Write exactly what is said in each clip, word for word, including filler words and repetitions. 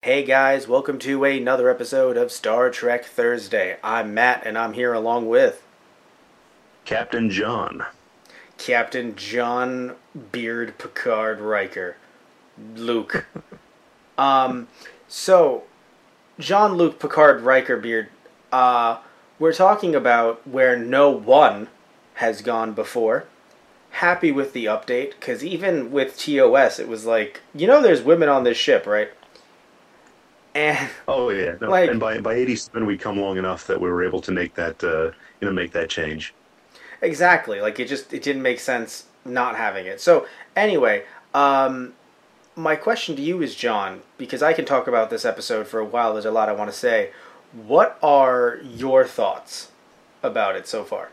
Hey guys, welcome to another episode of Star Trek Thursday. I'm Matt and I'm here along with Captain John. Captain John Beard Picard Riker. Luke. um, so, Jean Luc Picard Riker Beard, uh, we're talking about where no one has gone before. Happy with the update, because even with T O S, it was like, you know there's women on this ship, right? And Oh yeah, no, like and by by eighty-seven we'd come long enough that we were able to make that uh, you know make that change. exactly, like it just it didn't make sense not having it. So anyway, um, my question to you is, John, because I can talk about this episode for a while. There's a lot I want to say. What are your thoughts about it so far?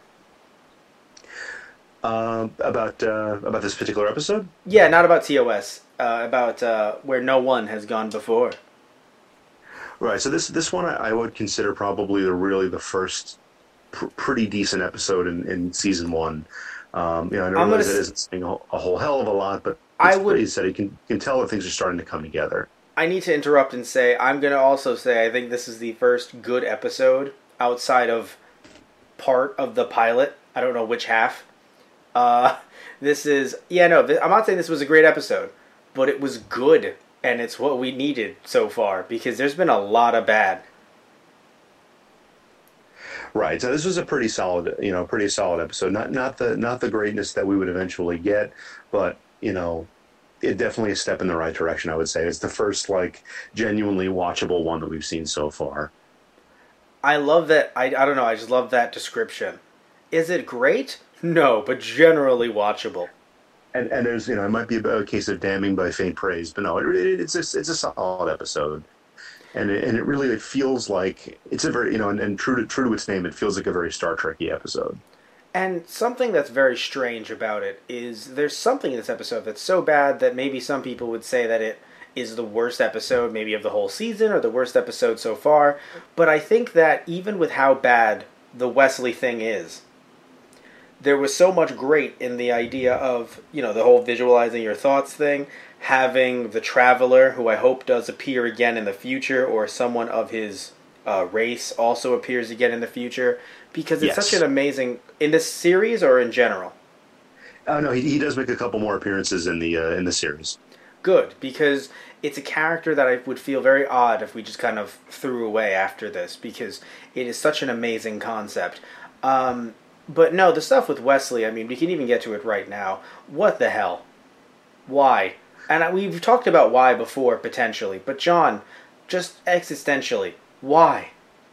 Uh, about uh, about this particular episode. Yeah, not about T O S. Uh, about uh, where no one has gone before. Right. So this this one I, I would consider probably the really the first pr- pretty decent episode in, in season one. Um, you know, I I'm gonna. realize it s- isn't saying a, whole- a whole hell of a lot, but I it's would. pretty said. You can you can tell that things are starting to come together. I need to interrupt and say I'm gonna also say I think this is the first good episode outside of part of the pilot. I don't know which half. Uh, this is yeah no. Th- I'm not saying this was a great episode, but it was good, and it's what we needed so far because there's been a lot of bad. Right. So this was a pretty solid, you know, pretty solid episode. Not not the not the greatness that we would eventually get, but you know, it definitely a step in the right direction. I would say it's the first like genuinely watchable one that we've seen so far. I love that. I I don't know. I just love that description. Is it great? No, but generally watchable. And and there's you know it might be a case of damning by faint praise, but no, it, it, it's a, it's a solid episode, and it, and it really it feels like it's a very you know and, and true to true to its name, it feels like a very Star Trekky episode. And something that's very strange about it is there's something in this episode that's so bad that maybe some people would say that it is the worst episode maybe of the whole season or the worst episode so far. But I think that even with how bad the Wesley thing is, there was so much great in the idea of, you know, the whole visualizing your thoughts thing, having the Traveler, who I hope does appear again in the future, or someone of his uh, race also appears again in the future, because it's such an Yes. amazing, in this series or in general? Oh no, he he does make a couple more appearances in the uh, in the series. Good, because it's a character that I would feel very odd if we just kind of threw away after this, because it is such an amazing concept. Um, but no, the stuff with Wesley, I mean, we can even get to it right now. What the hell? Why? And I- we've talked about why before, potentially, but John, just existentially, why?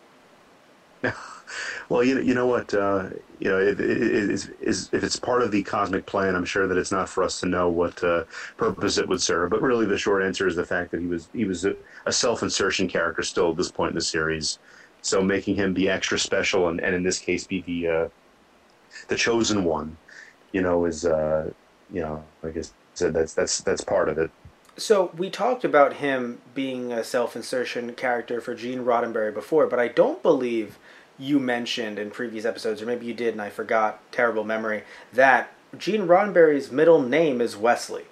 Well, you you know what uh, you know if, if, if if it's part of the cosmic plan, I'm sure that it's not for us to know what uh, purpose it would serve. But really, the short answer is the fact that he was he was a, a self-insertion character still at this point in the series. So making him be extra special, and, and in this case, be the uh, the chosen one, you know, is uh, you know, like I said, that's that's that's part of it. So we talked about him being a self-insertion character for Gene Roddenberry before, but I don't believe you mentioned in previous episodes, or maybe you did and I forgot, terrible memory, that Gene Roddenberry's middle name is Wesley.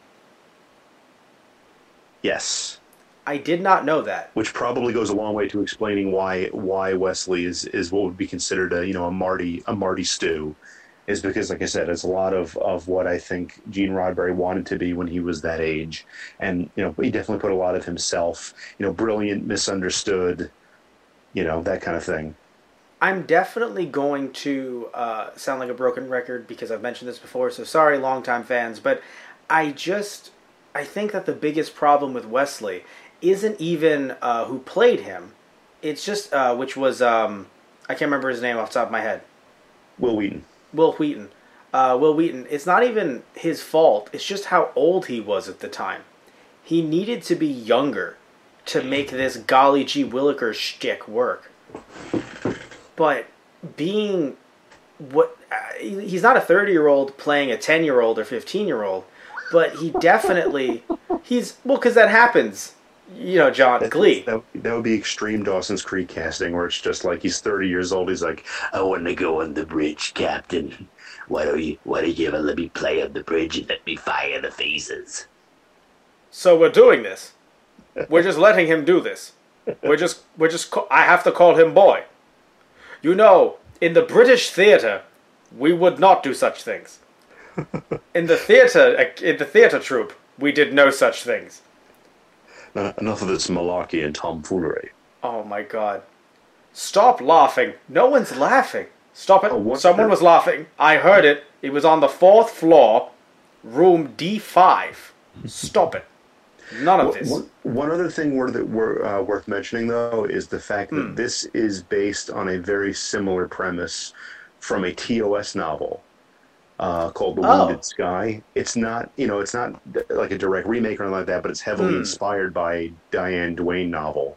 Yes. I did not know that. Which probably goes a long way to explaining why why Wesley is, is what would be considered a you know a Marty a Marty stew, is because like I said, it's a lot of, of what I think Gene Roddenberry wanted to be when he was that age, and you know he definitely put a lot of himself, you know, brilliant, misunderstood, you know that kind of thing. I'm definitely going to uh, sound like a broken record because I've mentioned this before, so sorry, longtime fans, but I just, I think that the biggest problem with Wesley isn't even uh, who played him. It's just, uh, which was, um, I can't remember his name off the top of my head. Will Wheaton. Will Wheaton. Uh, Will Wheaton. It's not even his fault. It's just how old he was at the time. He needed to be younger to make this golly gee Willikers shtick work. But being what uh, he's not a thirty-year-old playing a ten-year-old or fifteen-year-old, but he definitely he's well because that happens. You know, John That, Glee. that that would be extreme Dawson's Creek casting, where it's just like he's thirty years old. He's like, I want to go on the bridge, Captain. Why don't you Why don't you ever let me play on the bridge and let me fire the phases? So we're doing this. We're just letting him do this. We're just, we're just, I have to call him boy. You know, in the British theatre, we would not do such things. In the theatre, in the theatre troupe, we did no such things. Uh, enough of this malarkey and tomfoolery. Oh my god. Stop laughing. No one's laughing. Stop it. Oh, Someone the... was laughing. I heard it. It was on the fourth floor, room D five. Stop it. None of this. One, one other thing worth, uh, worth mentioning, though, is the fact that mm. this is based on a very similar premise from a T O S novel uh, called The oh. Wounded Sky. It's not, you know, it's not like a direct remake or anything like that, but it's heavily mm. inspired by a Diane Duane novel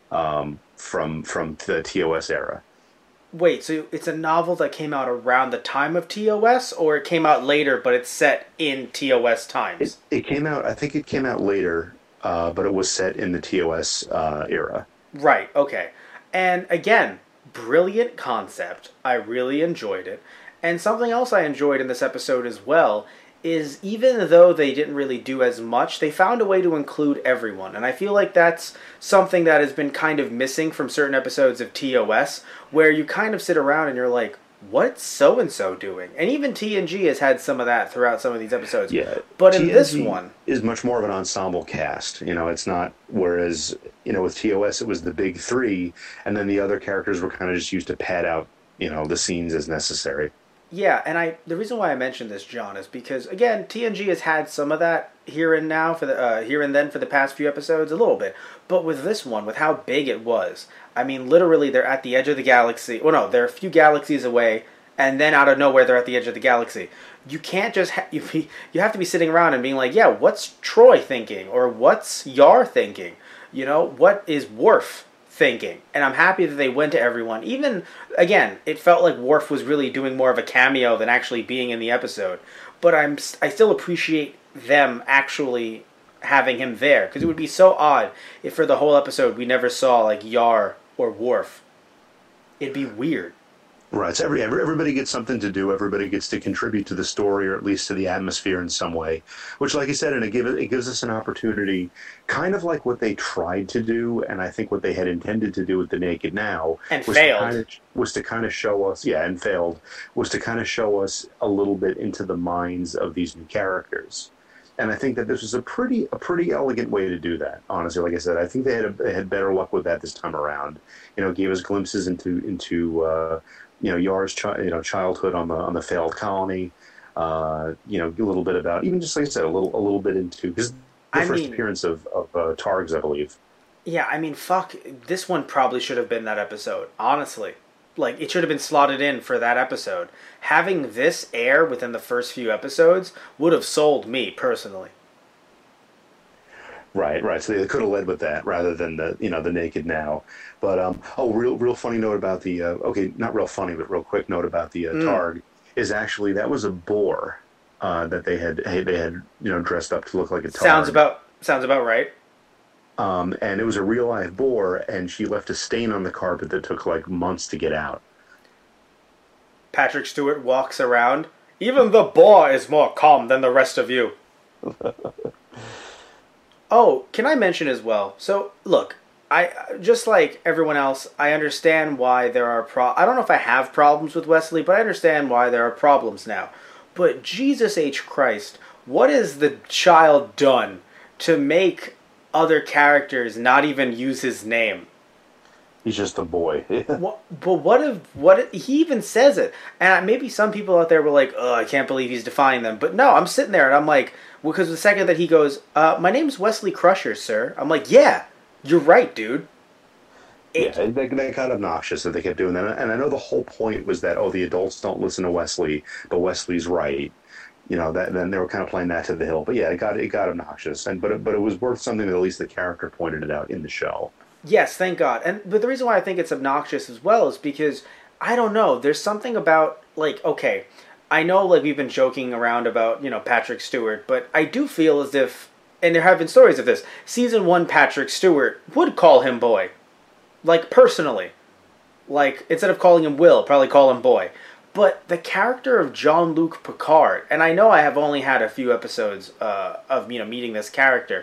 um, from from the T O S era. Wait, so it's a novel that came out around the time of T O S, or it came out later, but it's set in T O S times? It, it came out, I think it came out later, uh, but it was set in the T O S uh, era. Right, okay. And again, brilliant concept. I really enjoyed it. And something else I enjoyed in this episode as well is even though they didn't really do as much, they found a way to include everyone. And I feel like that's something that has been kind of missing from certain episodes of T O S, where you kind of sit around and you're like, what's so-and-so doing? And even T N G has had some of that throughout some of these episodes. Yeah, but in this one... is much more of an ensemble cast. You know, it's not... Whereas, you know, with T O S, it was the big three, and then the other characters were kind of just used to pad out, you know, the scenes as necessary. Yeah, and I the reason why I mentioned this, John, is because again, T N G has had some of that here and now for the uh, here and then for the past few episodes, a little bit. But with this one, with how big it was, I mean, literally, they're at the edge of the galaxy. Well, no, they're a few galaxies away, and then out of nowhere, they're at the edge of the galaxy. You can't just ha- you be, you have to be sitting around and being like, yeah, what's Troy thinking, or what's Yar thinking? You know, what is Worf thinking? And I'm happy that they went to everyone. Even, again, it felt like Worf was really doing more of a cameo than actually being in the episode. But I'm I still appreciate them actually having him there, because it would be so odd if for the whole episode we never saw like Yar or Worf. It'd be weird. Right. So every, every everybody gets something to do. Everybody gets to contribute to the story, or at least to the atmosphere in some way. Which, like I said, and it gives it gives us an opportunity, kind of like what they tried to do, and I think what they had intended to do with The Naked Now, and was failed, to kind of, was to kind of show us, yeah, and failed, was to kind of show us a little bit into the minds of these new characters. And I think that this was a pretty a pretty elegant way to do that. Honestly, like I said, I think they had a, they had better luck with that this time around. You know, it gave us glimpses into into. Uh, You know, Yar's chi- you know childhood on the on the failed colony. Uh, you know, a little bit about even just like I said, a little a little bit into his the I first mean, appearance of of uh, Targs, I believe. Yeah, I mean, fuck, this one probably should have been that episode. Honestly, like it should have been slotted in for that episode. Having this air within the first few episodes would have sold me personally. Right, right. So they could have led with that rather than the you know the Naked Now. But um, oh, real real funny note about the uh, okay, not real funny, but real quick note about the uh, mm. Targ is actually that was a boar uh, that they had they had you know dressed up to look like a Targ. Sounds about sounds about right. Um, and it was a real live boar, and she left a stain on the carpet that took like months to get out. Patrick Stewart walks around. Even the boar is more calm than the rest of you. Oh, can I mention as well? So, look, I just like everyone else, I understand why there are pro- I don't know if I have problems with Wesley, but I understand why there are problems now. But Jesus H. Christ, what has the child done to make other characters not even use his name? He's just a boy. what, but what if what if, he even says it? And maybe some people out there were like, "Oh, I can't believe he's defying them." But no, I'm sitting there and I'm like, because the second that he goes, uh, "My name's Wesley Crusher, sir," I'm like, "Yeah, you're right, dude." It, yeah, they, they got obnoxious that they kept doing that, and I know the whole point was that oh, the adults don't listen to Wesley, but Wesley's right. You know that. Then they were kind of playing that to the hill. But yeah, it got it got obnoxious, and but but it was worth something that at least the character pointed it out in the show. Yes, thank God. And but the reason why I think it's obnoxious as well is because I don't know. There's something about like okay, I know like we've been joking around about you know Patrick Stewart, but I do feel as if, and there have been stories of this. Season one Patrick Stewart would call him boy, like personally, like instead of calling him Will, probably call him boy. But the character of Jean-Luc Picard, and I know I have only had a few episodes uh, of you know meeting this character.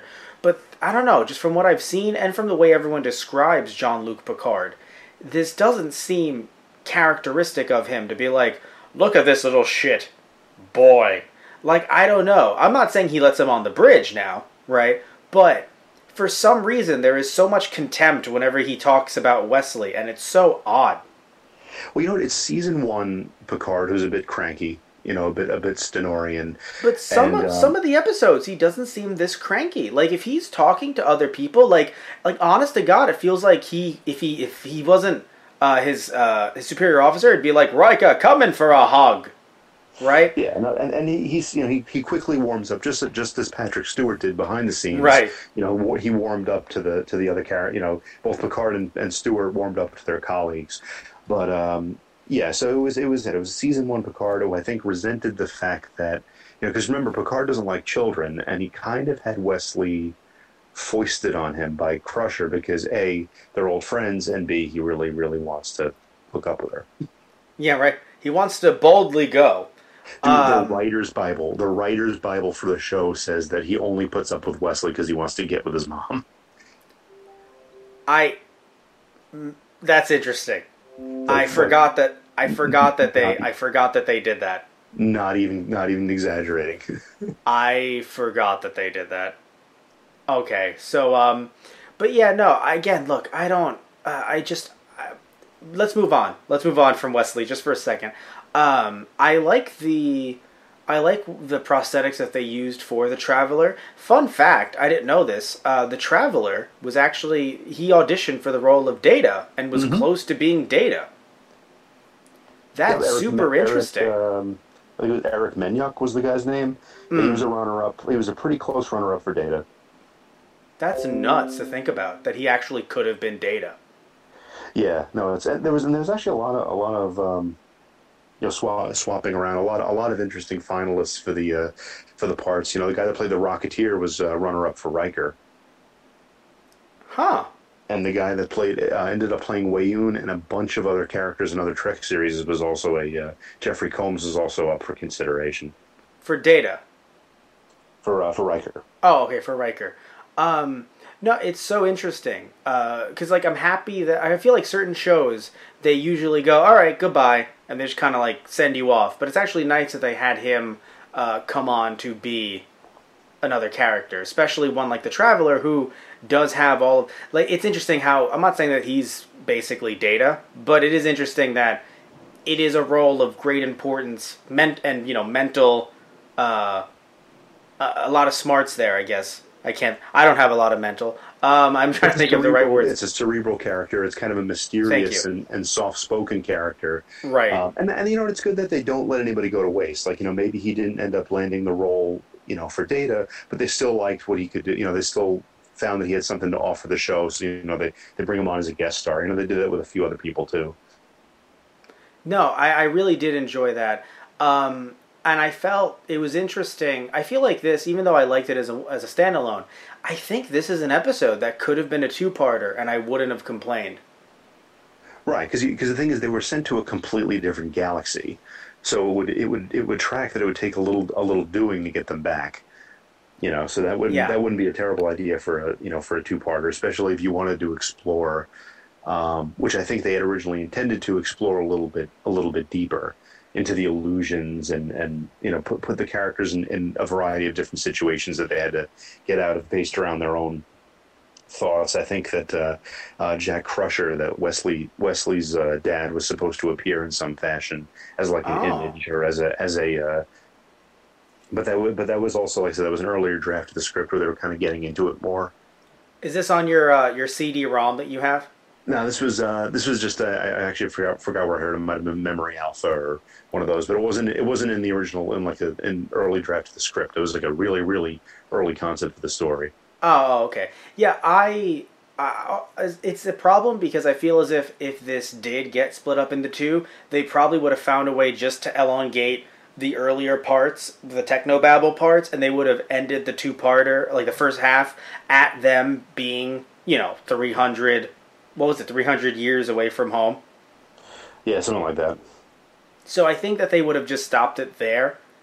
but I don't know, just from what I've seen and from the way everyone describes Jean-Luc Picard, this doesn't seem characteristic of him to be like, look at this little shit, boy. Like, I don't know. I'm not saying he lets him on the bridge now, right? But for some reason, there is so much contempt whenever he talks about Wesley, and it's so odd. Well, you know what? It's season one Picard who's a bit cranky, you know, a bit a bit Stenorian. But some and, of uh, some of the episodes, he doesn't seem this cranky. Like if he's talking to other people, like like honest to God, it feels like he if he if he wasn't uh, his uh, his superior officer, it'd be like Rika coming for a hug, right? Yeah, no, and and he, he's you know he, he quickly warms up just just as Patrick Stewart did behind the scenes. Right. You know he warmed up to the to the other character. You know both Picard and, and Stewart warmed up to their colleagues, but. Um, Yeah, so it was it was it was season one Picard who I think resented the fact that you know because remember Picard doesn't like children and he kind of had Wesley foisted on him by Crusher because A, they're old friends, and B, he really really wants to hook up with her. Yeah, right. He wants to boldly go. Dude, Um, the writer's Bible, the writer's Bible for the show says that he only puts up with Wesley because he wants to get with his mom. I. That's interesting. I forgot that. I forgot that they. I forgot that they did that. Not even, not even exaggerating. I forgot that they did that. Okay, so um, but yeah, no. Again, look, I don't. Uh, I just. Uh, let's move on. Let's move on from Wesley just for a second. Um, I like the. I like the prosthetics that they used for the Traveler. Fun fact, I didn't know this. Uh, the Traveler was actually, he auditioned for the role of Data and was mm-hmm. close to being Data. That's yeah, Eric, super Eric, interesting. Um, I think it was Eric Menyuk was the guy's name. Mm. He was a runner-up. He was a pretty close runner-up for Data. That's nuts to think about, that he actually could have been Data. Yeah, no, it's there was and there was actually a lot of a lot of. Um, You know, swap, swapping around a lot, a lot of interesting finalists for the uh, for the parts. You know, the guy that played the Rocketeer was uh, runner up for Riker. Huh. And the guy that played uh, ended up playing Wayun and a bunch of other characters in other Trek series was also a uh, Jeffrey Combs is also up for consideration for Data. For uh, for Riker. Oh, okay, for Riker. Um, no, it's so interesting because, uh, like, I'm happy that I feel like certain shows they usually go, all right, goodbye. And they just kind of like send you off. But it's actually nice that they had him uh, come on to be another character. Especially one like the Traveler who does have all of... Like, it's interesting how... I'm not saying that he's basically Data. But it is interesting that it is a role of great importance. Ment- and, you know, mental... Uh, a, a lot of smarts there, I guess. I can't... I don't have a lot of mental. Um, I'm trying it's to think of the right words. It's a cerebral character. It's kind of a mysterious and, and soft-spoken character. Right. Um, and, and, you know, it's good that they don't let anybody go to waste. Like, you know, maybe he didn't end up landing the role, you know, for Data, but they still liked what he could do. You know, they still found that he had something to offer the show. So, you know, they, they bring him on as a guest star. You know, they did that with a few other people, too. No, I, I really did enjoy that. Um, and I felt it was interesting. I feel like this, even though I liked it as a, as a standalone, I think this is an episode that could have been a two-parter, and I wouldn't have complained. Right, because because the thing is, they were sent to a completely different galaxy, so it would it would it would track that it would take a little a little doing to get them back. You know, so that wouldn't yeah. that wouldn't be a terrible idea for a you know for a two-parter, especially if you wanted to explore, um, which I think they had originally intended to explore a little bit a little bit deeper into the illusions and, and you know put put the characters in, in a variety of different situations that they had to get out of based around their own thoughts. I think that uh, uh, Jack Crusher, that Wesley Wesley's uh, dad, was supposed to appear in some fashion as like an oh. image or as a as a. Uh, but that w- but that was also, like I said, that was an earlier draft of the script where they were kind of getting into it more. Is this on your uh, your C D ROM that you have? No, this was uh, this was just uh, I actually forgot forgot where I heard it. It might have been Memory Alpha or one of those, but it wasn't it wasn't in the original in like an in early draft of the script. It was like a really really early concept of the story. Oh, okay, yeah. I, I it's a problem because I feel as if if this did get split up into two, they probably would have found a way just to elongate the earlier parts, the technobabble parts, and they would have ended the two-parter, like the first half, at them being, you know, three hundred. What was it, three hundred years away from home? Yeah, something like that. So I think that they would have just stopped it there,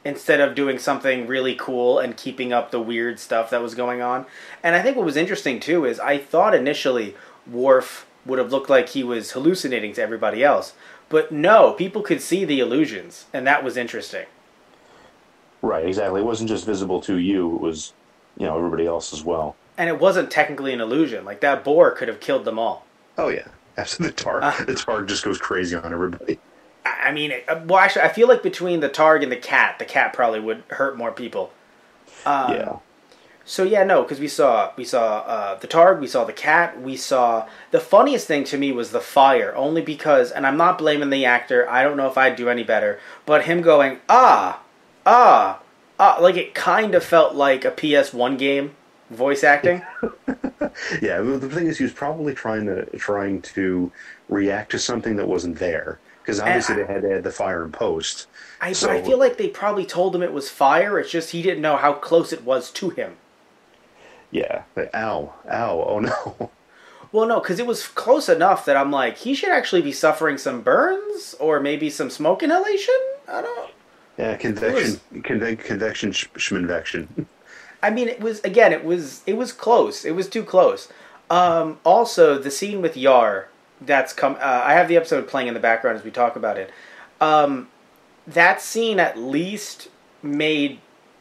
instead of doing something really cool and keeping up the weird stuff that was going on. And I think what was interesting too is I thought initially Worf would have looked like he was hallucinating to everybody else. But no, people could see the illusions, and that was interesting. Right, exactly. It wasn't just visible to you, it was, you know, everybody else as well. And it wasn't technically an illusion. Like, that boar could have killed them all. Oh, yeah. Absolutely. The Targ, uh, the Targ just goes crazy on everybody. I mean, well, actually, I feel like between the Targ and the cat, the cat probably would hurt more people. Um, yeah. So yeah, no, because we saw we saw uh, the Targ, we saw the cat, we saw the funniest thing to me was the fire, only because, and I'm not blaming the actor. I don't know if I'd do any better, but him going ah, ah, ah, like it kind of felt like a P S one game voice acting. Yeah, the thing is, he was probably trying to trying to react to something that wasn't there, because obviously I, they had to add the fire in post. I, so. I feel like they probably told him it was fire. It's just he didn't know how close it was to him. Yeah. Ow. Ow. Oh, no. Well, no, because it was close enough that I'm like, he should actually be suffering some burns or maybe some smoke inhalation? I don't... Yeah, convection, was... conve- convection, sh- schminvection. I mean, it was, again, it was it was close. It was too close. Um, also, the scene with Yar, that's come... Uh, I have the episode playing in the background as we talk about it. Um, that scene at least made...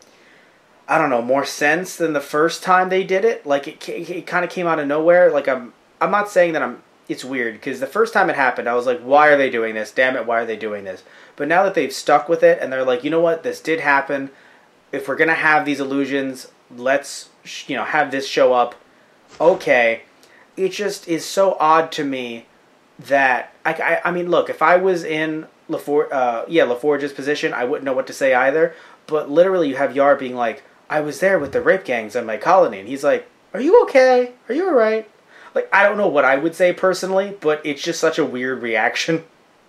I don't know, more sense than the first time they did it. Like, it, it, it kind of came out of nowhere. Like, I'm I'm not saying that I'm... It's weird, because the first time it happened, I was like, why are they doing this? Damn it, why are they doing this? But now that they've stuck with it, and they're like, you know what, this did happen. If we're going to have these illusions, let's, you know, have this show up. Okay. It just is so odd to me that... I, I, I mean, look, if I was in LaForge, uh, yeah, LaForge's position, I wouldn't know what to say either. But literally, you have Yar being like, I was there with the rape gangs on my colony. And he's like, are you okay? Are you alright? Like, I don't know what I would say personally, but it's just such a weird reaction.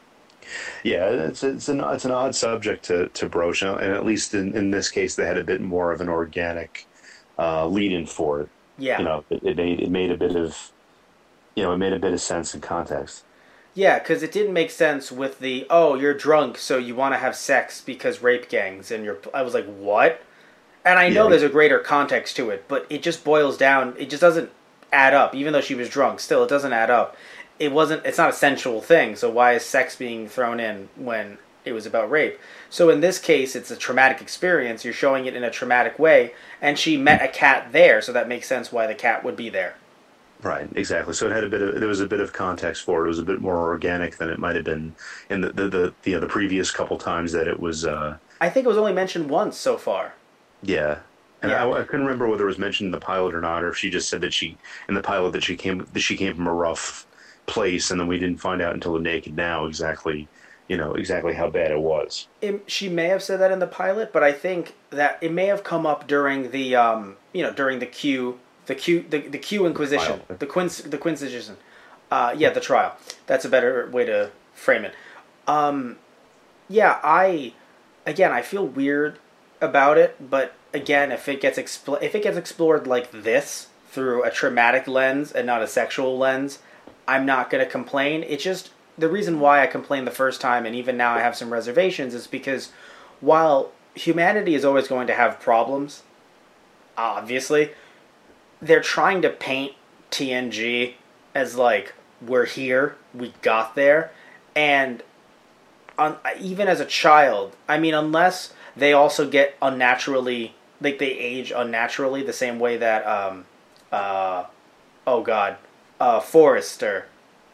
Yeah, it's it's an it's an odd subject to, to broach, and at least in, in this case, they had a bit more of an organic uh, lead-in for it. Yeah. You know, it, it made it made a bit of, you know, it made a bit of sense and context. Yeah, because it didn't make sense with the, oh, you're drunk, so you want to have sex because rape gangs, and you're... I was like, what? And I know yeah. there's a greater context to it, but it just boils down, it just doesn't add up. Even though she was drunk, still, it doesn't add up. It wasn't, it's not a sensual thing, so why is sex being thrown in when it was about rape? So in this case, it's a traumatic experience, you're showing it in a traumatic way, and she met a cat there, so that makes sense why the cat would be there. Right, exactly. So it had a bit of, there was a bit of context for it. It was a bit more organic than it might have been in the, the, the, the, you know, the previous couple times that it was... Uh, I think it was only mentioned once so far. Yeah, and yeah. I, I couldn't remember whether it was mentioned in the pilot or not, or if she just said that she in the pilot that she came that she came from a rough place, and then we didn't find out until the Naked Now exactly, you know, exactly how bad it was. It, she may have said that in the pilot, but I think that it may have come up during the, um, you know, during the Q, the Q, the, the Q Inquisition, the, the Quince, the Quinquisition, uh, yeah, the trial. That's a better way to frame it. Um, yeah, I, again, I feel weird about it, but again, if it gets expl- if it gets explored like this through a traumatic lens and not a sexual lens, I'm not going to complain. It's just the reason why I complained the first time, and even now I have some reservations, is because while humanity is always going to have problems, obviously, they're trying to paint T N G as like, we're here, we got there, and on, even as a child, I mean, unless they also get unnaturally, like they age unnaturally the same way that, um, uh, oh god, uh, Forrester,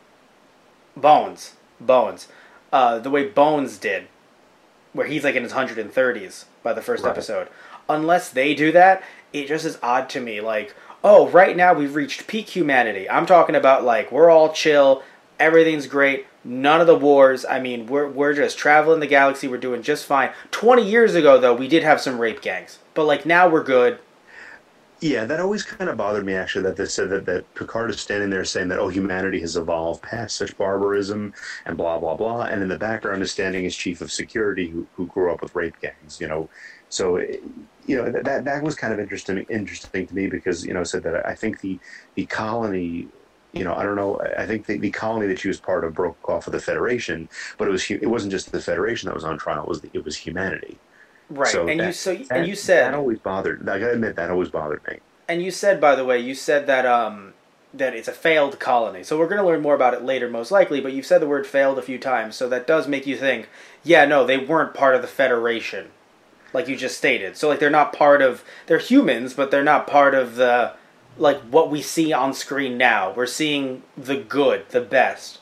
Bones, Bones, uh, the way Bones did, where he's like in his one hundred thirties by the first right. episode. Unless they do that, it just is odd to me, like, oh, right now we've reached peak humanity. I'm talking about like, we're all chill, everything's great, none of the wars. I mean, we're we're just traveling the galaxy. We're doing just fine. twenty years ago, though, we did have some rape gangs. But, like, now we're good. Yeah, that always kind of bothered me, actually, that they said that, that Picard is standing there saying that, oh, humanity has evolved past such barbarism and blah, blah, blah. And in the background is standing his chief of security who, who grew up with rape gangs, you know. So, you know, that that was kind of interesting interesting to me because, you know, said that I think the, the colony... You know, I don't know. I think the, the colony that she was part of broke off of the Federation, but it was it wasn't just the Federation that was on trial. It was the, it was humanity. Right. So And you that so and that you that said always bothered. I gotta admit that always bothered me. and you said by the way, you said that um that it's a failed colony. So we're going to learn more about it later most likely, but you've said the word failed a few times, so that does make you think, yeah, no, they weren't part of the Federation like you just stated. So like they're not part of they're humans, but they're not part of the like what we see on screen now. We're seeing the good, the best.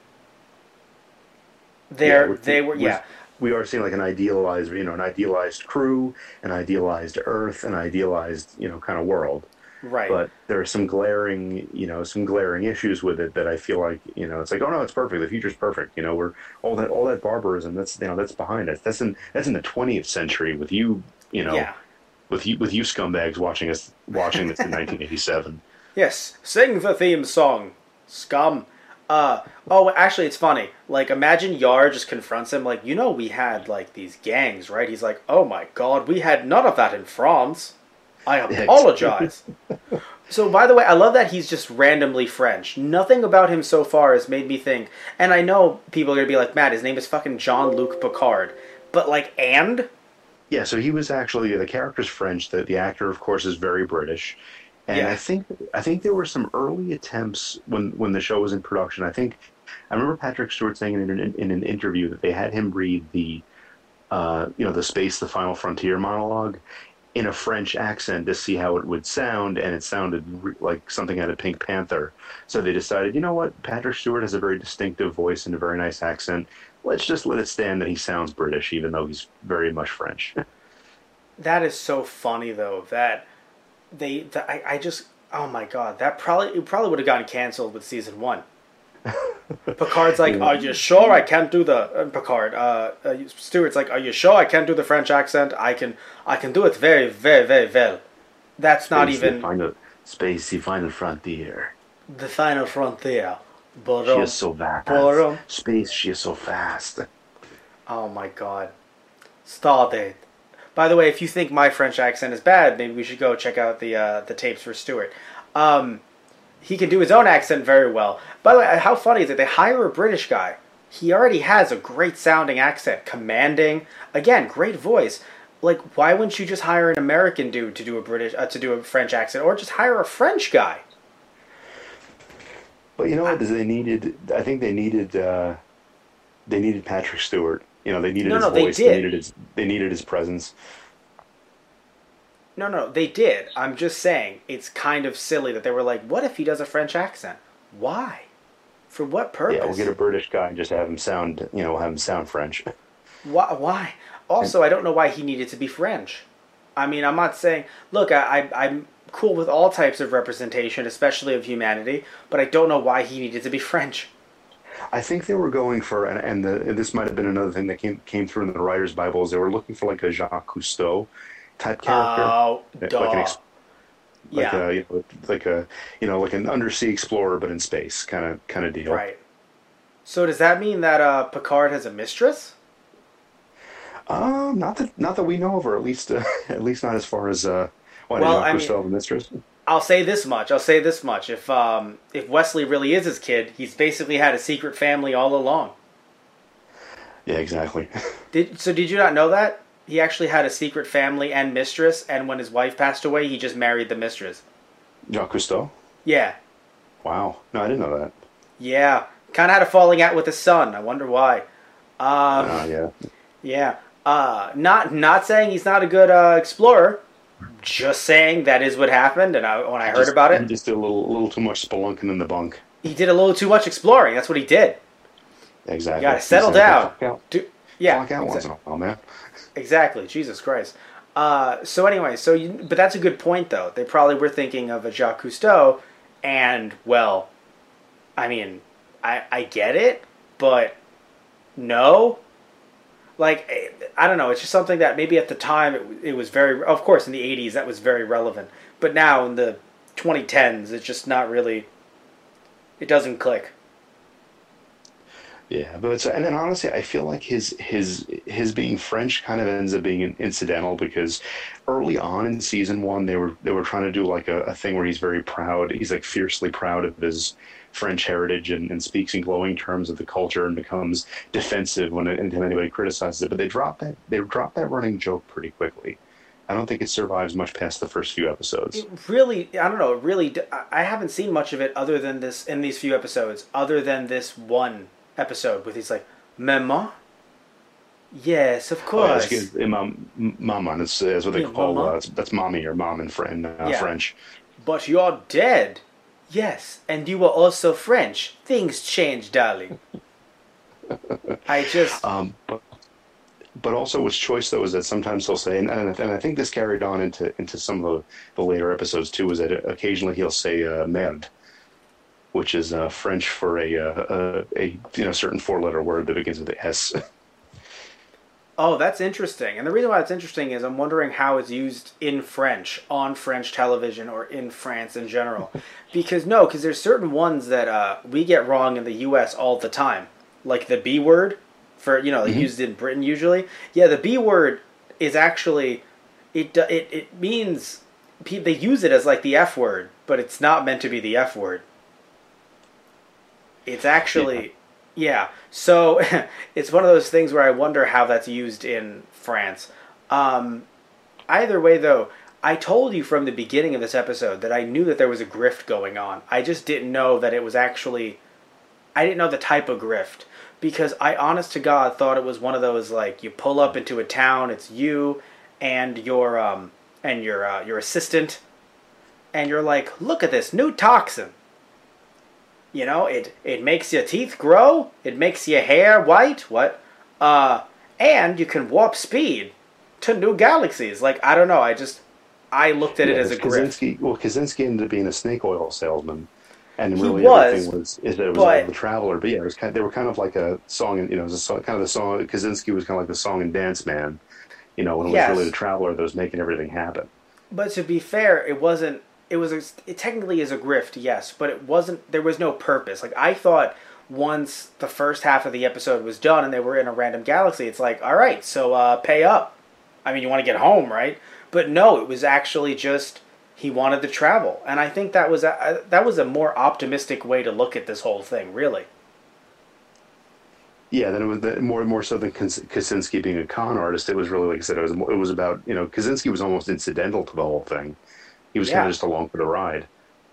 They're Yeah, they were we're, yeah. we are seeing like an idealized, you know, an idealized crew, an idealized Earth, an idealized, you know, kind of world. Right. But there are some glaring, you know, some glaring issues with it that I feel like, you know, it's like, oh no, it's perfect. The future's perfect. You know, we're all that all that barbarism. That's you know, that's behind us. That's in that's in the twentieth century with you, you know, Yeah. with you with you scumbags watching us watching this in nineteen eighty-seven. Yes, sing the theme song, scum. Uh oh, actually, it's funny. Like, imagine Yar just confronts him, like, you know, we had like these gangs, right? He's like, oh my god, we had none of that in France. I apologize. So, by the way, I love that he's just randomly French. Nothing about him so far has made me think. And I know people are gonna be like, Matt, his name is fucking Jean-Luc Picard, but like, and Yeah, so he was actually the character's French. The the actor, of course, is very British. And yeah, I think I think there were some early attempts when, when the show was in production. I think I remember Patrick Stewart saying in an, in an interview that they had him read the uh, you know the Space, the Final Frontier monologue in a French accent to see how it would sound, and it sounded re- like something out of Pink Panther. So they decided, you know what, Patrick Stewart has a very distinctive voice and a very nice accent. Let's just let it stand that he sounds British, even though he's very much French. that is so funny though. That they, that I, I just, oh my god, that probably it probably would have gotten canceled with season one. Picard's like, are you sure I can't do the uh, Picard? Uh, uh, Stewart's like, are you sure I can't do the French accent? I can, I can do it very, very, very well. That's not Space, the even final, Space, the Final Frontier. the final frontier. She Borom, is so vast. borom. Space, she is so fast. Oh my god, Stardate. By the way, if you think my French accent is bad, maybe we should go check out the uh, the tapes for Stewart. Um, he can do his own accent very well. By the way, how funny is it? They hire a British guy. He already has a great sounding accent, commanding. Again, great voice. Like, why wouldn't you just hire an American dude to do a British uh, to do a French accent, or just hire a French guy? But you know what? They needed. I think they needed. Uh, they needed Patrick Stewart. You know, they needed No, his no, they voice. did. They needed his. They needed his presence. No, no, they did. I'm just saying, it's kind of silly that they were like, what if he does a French accent? Why? For what purpose? Yeah, we'll get a British guy and just have him sound. You know, have him sound French. Why? Why? Also, I don't know why he needed to be French. I mean, I'm not saying. Look, I, I, I'm cool with all types of representation, especially of humanity, but I don't know why he needed to be French. I think they were going for, and, and the, this might have been another thing that came came through in the writers' Bibles. They were looking for like a Jacques Cousteau type character, Oh, like duh. an ex- like Yeah, a you know, like a you know like an undersea explorer but in space kind of kind of deal. right. So does that mean that uh, Picard has a mistress? Um, not that not that we know of, or at least uh, at least not as far as uh, what Well, is I Jacques mean- Cousteau have a mistress? I'll say this much. I'll say this much. If um, if Wesley really is his kid, he's basically had a secret family all along. Yeah, exactly. Did so? Did you not know that he actually had a secret family and mistress? And when his wife passed away, he just married the mistress. Jacques Cousteau. Yeah, Wow, no, I didn't know that. yeah. Kind of had a falling out with his son. I wonder why. Um, Uh, yeah, yeah. Uh, not not saying he's not a good uh, explorer. Just saying that is what happened. And I, when I heard Just- about he it, just did a little a little too much spelunking in the bunk. he did a little too much exploring. That's what he did. Exactly. You gotta settle Exactly. down. Clock out, Do, yeah. clock out exa- once in a while, man. Exactly. Jesus Christ. Uh, so anyway, so you, but that's a good point though. They probably were thinking of a Jacques Cousteau, and well, I mean, I I get it, but no. Like, eh, I don't know. It's just something that maybe at the time it, it was very. Of course, in the eighties that was very relevant, but now in the twenty tens, it's just not really. It doesn't click. Yeah, but it's, and then honestly, I feel like his his his being French kind of ends up being incidental because early on in season one, they were they were trying to do like a, a thing where he's very proud. He's like fiercely proud of his French heritage and, and speaks in glowing terms of the culture and becomes defensive when anytime anybody criticizes it. But they drop that they drop that running joke pretty quickly. I don't think it survives much past the first few episodes. It really, I don't know, it really, I haven't seen much of it other than this, in these few episodes, other than this one episode with he's like, Maman? Yes, of course. Oh, yeah, mom, mama, that's, that's what they yeah, call, uh, that's mommy or mom in French. Uh, yeah. French. But you're dead. Yes, and you were also French. Things change, darling. I just... Um, but, But also, what's choice though is that sometimes he'll say, and, and, and I think this carried on into into some of the, the later episodes too, is that occasionally he'll say uh, "merde," which is uh, French for a, uh, a a you know certain four letter word that begins with the S. Oh, that's interesting. And the reason why it's interesting is I'm wondering how it's used in French on French television or in France in general. Because no, because there's certain ones that uh, we get wrong in the U S all the time, like the B word. For, you know, mm-hmm. used in Britain usually. Yeah, the B word is actually, it it it means, they use it as like the F word, but it's not meant to be the F word. It's actually, yeah. yeah. So it's one of those things where I wonder how that's used in France. Um, either way, though, I told you from the beginning of this episode that I knew that there was a grift going on. I just didn't know that it was actually, I didn't know the type of grift. Because I, honest to God, thought it was one of those, like, you pull up into a town, it's you and your um and your uh, your assistant, and you're like, look at this new toxin. You know, it it makes your teeth grow, it makes your hair white, what? Uh, and you can warp speed to new galaxies. Like, I don't know, I just, I looked at yeah, it as a Kaczynski, grift. Well, Kaczynski ended up being a snake oil salesman. And really, he was, everything was is that it was but, all the Traveler. But yeah, it was kind of, they were kind of like a song, and you know, it was a song, kind of the song. Kaczynski was kind of like the song and dance man, you know, when it yes. was really the Traveler that was making everything happen. But to be fair, it wasn't. It was. A, it technically is a grift, yes, but it wasn't. There was no purpose. Like I thought, once the first half of the episode was done and they were in a random galaxy, it's like, all right, so uh, pay up. I mean, you want to get home, right? But no, it was actually just. He wanted to travel, and I think that was a, that was a more optimistic way to look at this whole thing, really. Yeah, then it was the, more more so than Kaczynski being a con artist. It was really, like I said, it was it was about, you know, Kaczynski was almost incidental to the whole thing. He was yeah. kind of just along for the ride.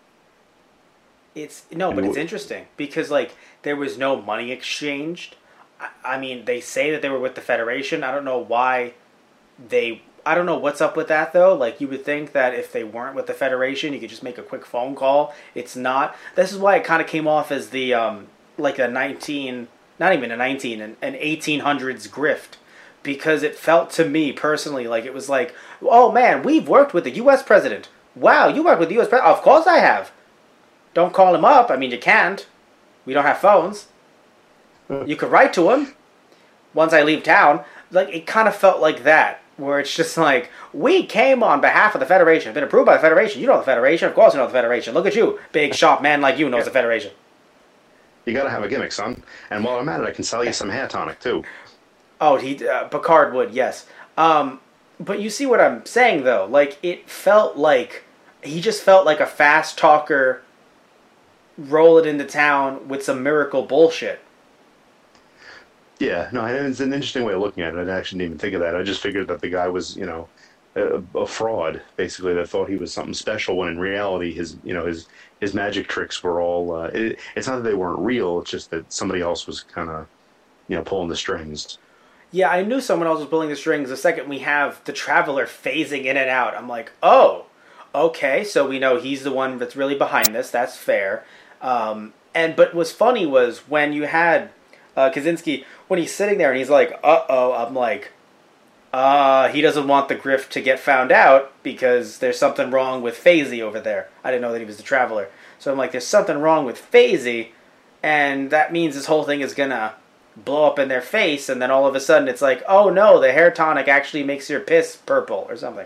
It's no, and but it, it's interesting because like there was no money exchanged. I, I mean, they say that they were with the Federation. I don't know why they. I don't know what's up with that, though. Like, you would think that if they weren't with the Federation, you could just make a quick phone call. It's not. This is why it kind of came off as the, um, like a nineteen, not even a nineteen, an, an eighteen hundreds grift. Because it felt to me, personally, like it was like, oh, man, we've worked with the U S president. Wow, you worked with the U S president? Of course I have. Don't call him up. I mean, you can't. We don't have phones. You could write to him once I leave town. Like, it kind of felt like that. Where it's just like, we came on behalf of the Federation, been approved by the Federation. You know the Federation. Of course you know the Federation. Look at you. Big, sharp man like you knows yeah. the Federation. You gotta have a gimmick, son. And while I'm at it, I can sell you some hair tonic, too. Oh, he uh, Picard would, yes. Um, but you see what I'm saying, though. Like, it felt like, he just felt like a fast talker, roll it into town with some miracle bullshit. Yeah, no, it's an interesting way of looking at it. I actually didn't even think of that. I just figured that the guy was, you know, a, a fraud, basically, that thought he was something special, when in reality, his, you know, his his magic tricks were all, uh, it, it's not that they weren't real, it's just that somebody else was kind of, you know, pulling the strings. Yeah, I knew someone else was pulling the strings the second we have the Traveler phasing in and out. I'm like, oh, okay, so we know he's the one that's really behind this, that's fair. Um, and, but what's funny was when you had uh, Kaczynski, when he's sitting there and he's like, uh-oh, I'm like, uh, he doesn't want the grift to get found out because there's something wrong with Phasey over there. I didn't know that he was the Traveler. So I'm like, there's something wrong with Phasey, and that means this whole thing is gonna blow up in their face, and then all of a sudden it's like, oh no, the hair tonic actually makes your piss purple or something.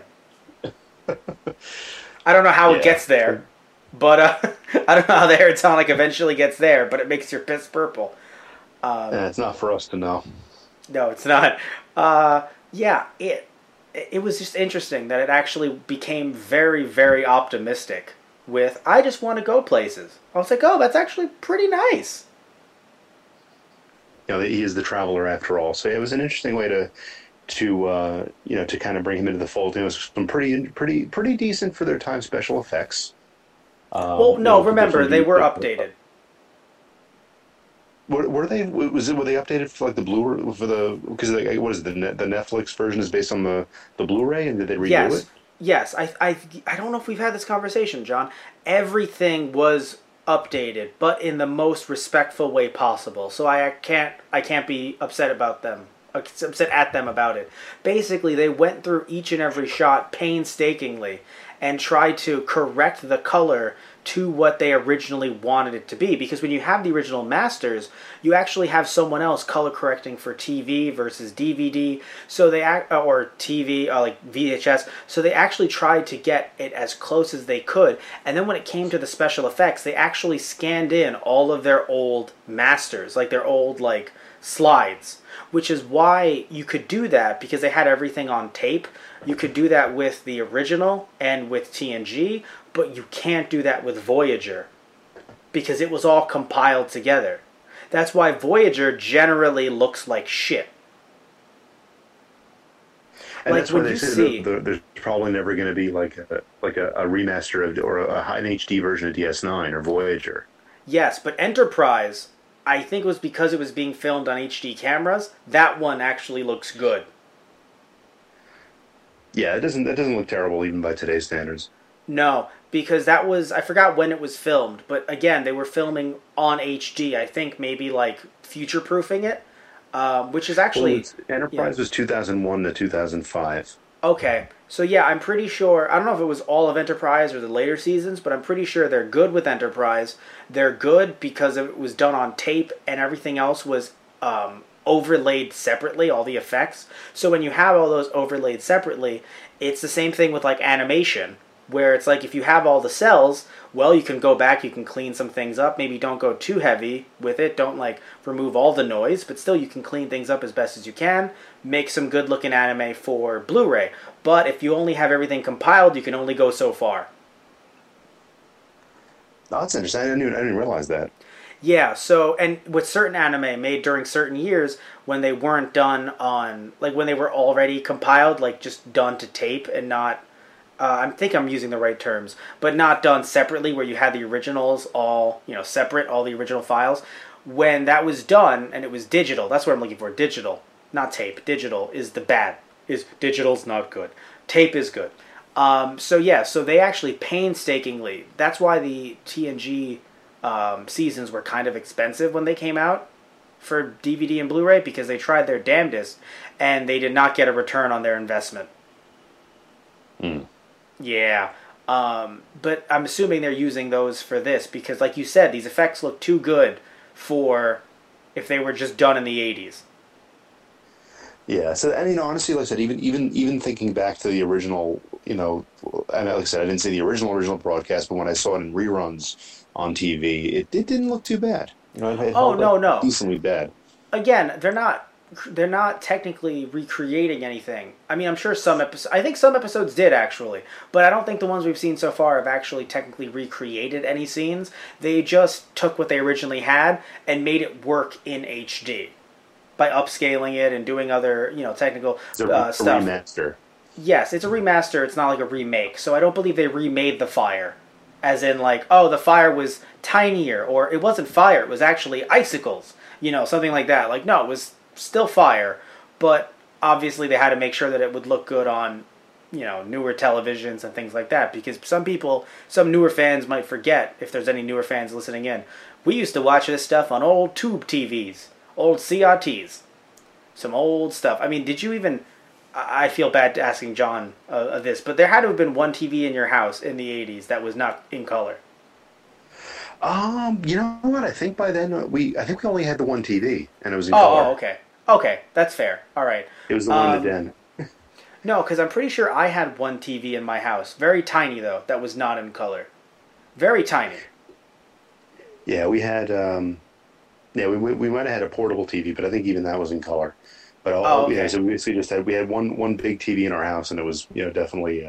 I don't know how yeah. it gets there, but uh, I don't know how the hair tonic eventually gets there, but it makes your piss purple. Um, yeah, it's not for us to know. No, it's not. Uh, yeah, it it was just interesting that it actually became very, very optimistic with "I just want to go places." I was like, "Oh, that's actually pretty nice." You know, he is the traveler after all. So it was an interesting way to to uh, you know to kind of bring him into the fold. It was some pretty pretty pretty decent for their time special effects. Um, Well, you no, know, remember different they were views. updated. Were, were they? Was it? Were they updated for like the Blu for the? Because like, what is it, the net, the Netflix version is based on the the Blu-ray, and did they redo it? Yes, yes. I, I, I don't know if we've had this conversation, John. Everything was updated, but in the most respectful way possible. So I can't, I can't be upset about them, upset at them about it. Basically, they went through each and every shot painstakingly and tried to correct the color to what they originally wanted it to be. Because when you have the original masters, you actually have someone else color correcting for T V versus D V D. So they act, or T V, or like V H S. So they actually tried to get it as close as they could. And then when it came to the special effects, they actually scanned in all of their old masters, like their old like slides. Which is why you could do that, because they had everything on tape. You could do that with the original and with T N G, but you can't do that with Voyager because it was all compiled together. That's why Voyager generally looks like shit. And Like that's why when they you say see, that there's probably never going to be like a like a, a remaster of or a, an H D version of D S nine or Voyager. yes, but Enterprise, I think it was because it was being filmed on H D cameras, that one actually looks good. Yeah, it doesn't. That doesn't look terrible even by today's standards. No, because that was, I forgot when it was filmed, but again, they were filming on H D. I think maybe like future proofing it, um, which is actually. Well, it's- Enterprise yeah. was two thousand one to two thousand five. Okay, so yeah, I'm pretty sure, I don't know if it was all of Enterprise or the later seasons, but I'm pretty sure they're good with Enterprise. They're good because it was done on tape and everything else was um, overlaid separately, all the effects. So when you have all those overlaid separately, it's the same thing with like animation, where it's like if you have all the cells, well, you can go back, you can clean some things up. Maybe don't go too heavy with it. Don't like remove all the noise, but still you can clean things up as best as you can. Make some good looking anime for Blu-ray. But if you only have everything compiled, you can only go so far. Oh, that's interesting. I didn't even, I didn't realize that. Yeah, so, and with certain anime made during certain years, when they weren't done on, like when they were already compiled, like just done to tape and not, uh, I think I'm using the right terms, but not done separately where you had the originals all, you know, separate, all the original files. When that was done and it was digital, that's what I'm looking for, digital, not tape, digital is the bad, is digital's not good. Tape is good. Um, so yeah, so they actually painstakingly, that's why the T N G um, seasons were kind of expensive when they came out for D V D and Blu-ray because they tried their damnedest and they did not get a return on their investment. Mm. Yeah. Um, but I'm assuming they're using those for this because, like you said, these effects look too good for if they were just done in the eighties. Yeah. So I mean, honestly, like I said, even even even thinking back to the original, you know, and like I said, I didn't see the original original broadcast, but when I saw it in reruns on T V, it, it didn't look too bad. You know, it, it Oh held no, up no. decently bad. Again, they're not they're not technically recreating anything. I mean, I'm sure some episodes, I think some episodes did actually, but I don't think the ones we've seen so far have actually technically recreated any scenes. They just took what they originally had and made it work in H D by upscaling it and doing other, you know, technical It's a, uh, a stuff. remaster. Yes, it's a remaster. It's not like a remake. So I don't believe they remade the fire. As in, like, oh, the fire was tinier, or it wasn't fire, it was actually icicles. You know, something like that. Like, no, it was still fire, but obviously they had to make sure that it would look good on, you know, newer televisions and things like that. Because some people, some newer fans might forget, if there's any newer fans listening in, we used to watch this stuff on old tube T Vs, old C R Ts, some old stuff. I mean, did you even... I feel bad asking John uh, this, but there had to have been one T V in your house in the eighties that was not in color. Um, you know what? I think by then uh, we, I think we only had the one T V, and it was in Oh, color. oh, okay. Okay, that's fair. All right. It was the one Um, in the den. No, because I'm pretty sure I had one T V in my house. Very tiny, though, that was not in color. Very tiny. Yeah, we had. Um, yeah, we we we might have had a portable T V, but I think even that was in color. But all, Oh, okay. yeah, so we basically just had we had one one big T V in our house, and it was you know definitely uh,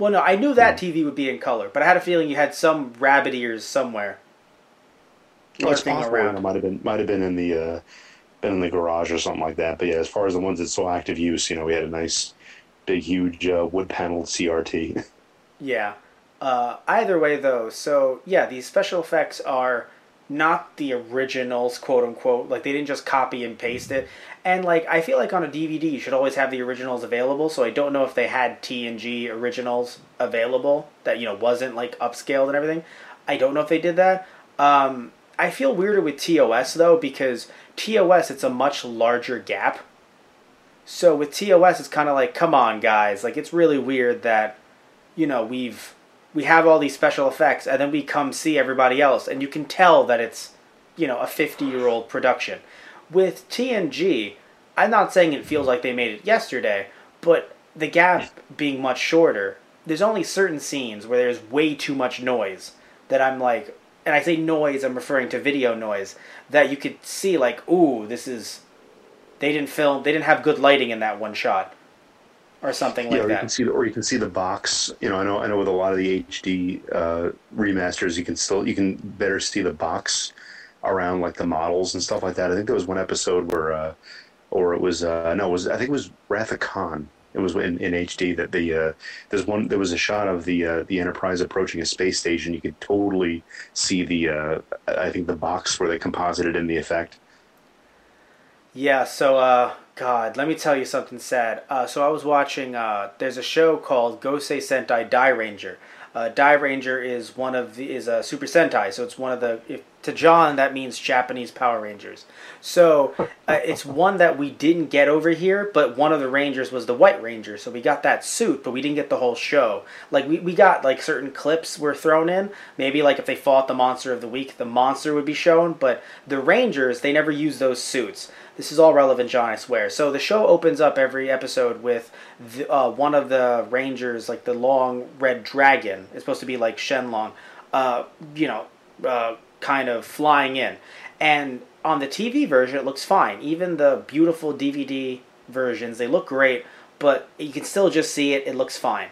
Well, no, I knew that T V would be in color, but I had a feeling you had some rabbit ears somewhere Oh, it's lurking possible. It around. might have been might have been in the uh, been in the garage or something like that. But yeah, as far as the ones that saw active use, you know, we had a nice, big, huge uh, wood paneled C R T. Yeah. Uh, either way, though, so yeah, these special effects are not the originals, quote unquote. Like they didn't just copy and paste it. And like I feel like on a D V D, you should always have the originals available. So I don't know if they had T N G originals available that you know wasn't like upscaled and everything. I don't know if they did that. Um, I feel weirder with T O S though because T O S it's a much larger gap. So with T O S, it's kind of like, come on, guys. Like it's really weird that you know we've we have all these special effects and then we come see everybody else and you can tell that it's you know a fifty year old production. With T N G, I'm not saying it feels like they made it yesterday, but the gap being much shorter, there's only certain scenes where there's way too much noise that I'm like, and I say noise, I'm referring to video noise, that you could see like, ooh, this is, they didn't film, they didn't have good lighting in that one shot. Or something like Yeah, or you that. can see the, or you can see the box. You know, I know, I know. With a lot of the H D uh, remasters, you can still you can better see the box around like the models and stuff like that. I think there was one episode where, uh, or it was uh, no, it was I think it was Wrath of Khan. It was in, in H D that the uh, there's one there was a shot of the uh, the Enterprise approaching a space station. You could totally see the uh, I think the box where they composited in the effect. Yeah, so, uh, God, let me tell you something sad. Uh, so I was watching, uh, there's a show called Gosei Sentai Dai Ranger. Uh, Dai Ranger is one of the, is a Super Sentai, so it's one of the, if, to John, that means Japanese Power Rangers. So, uh, it's one that we didn't get over here, but one of the Rangers was the White Ranger, so we got that suit, but we didn't get the whole show. Like, we, we got, like, certain clips were thrown in. Maybe, like, if they fought the Monster of the Week, the monster would be shown, but the Rangers, they never used those suits. This is all relevant, John, I swear. So the show opens up every episode with the, uh, one of the Rangers, like the long red dragon. It's supposed to be like Shenlong, uh, you know, uh, kind of flying in. And on the T V version, it looks fine. Even the beautiful D V D versions, they look great, but you can still just see it. It looks fine.